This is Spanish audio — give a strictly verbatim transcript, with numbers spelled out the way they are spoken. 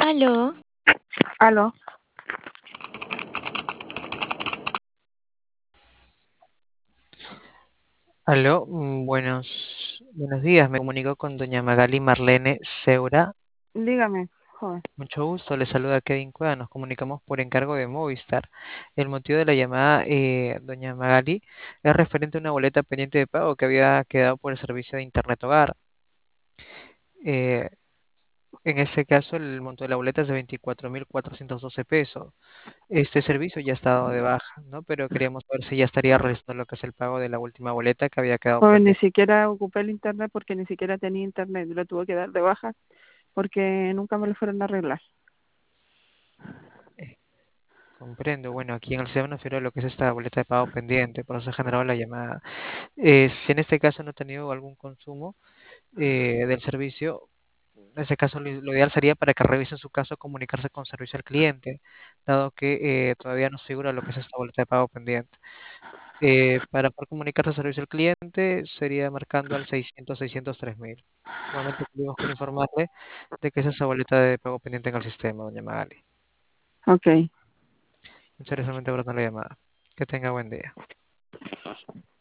Aló, Aló, Aló, mm, buenos, buenos días. Me comunico con doña Magali Marlene Seura. dígame, joven. Mucho gusto. Le saluda Kevin Cueva. Nos comunicamos por encargo de Movistar. El motivo de la llamada, eh, doña Magali, es referente a una boleta pendiente de pago que había quedado por el servicio de Internet Hogar. Eh, en este caso, el monto de la boleta es de veinticuatro mil cuatrocientos doce pesos. Este servicio ya ha estado de baja, ¿no? Pero queríamos ver si ya estaría realizando lo que es el pago de la última boleta que había quedado Joven, ni pendiente. siquiera ocupé el internet porque ni siquiera tenía internet. Lo tuve que dar de baja porque nunca me lo fueron a arreglar. Comprendo. Bueno, aquí en el sistema nos refiero a lo que es esta boleta de pago pendiente, por eso he generado la llamada. Eh, si en este caso no ha tenido algún consumo eh, del servicio, en ese caso lo, lo ideal sería para que revisen su caso comunicarse con servicio al cliente, dado que eh, todavía no figura lo que es esta boleta de pago pendiente. Eh, para poder comunicarse al servicio al cliente sería marcando al seiscientos seiscientos tres mil. Igualmente tuvimos que informarle de que es esa boleta de pago pendiente en el sistema, doña Magali. Ok. Muchas gracias solamente por la llamada. Que tenga buen día.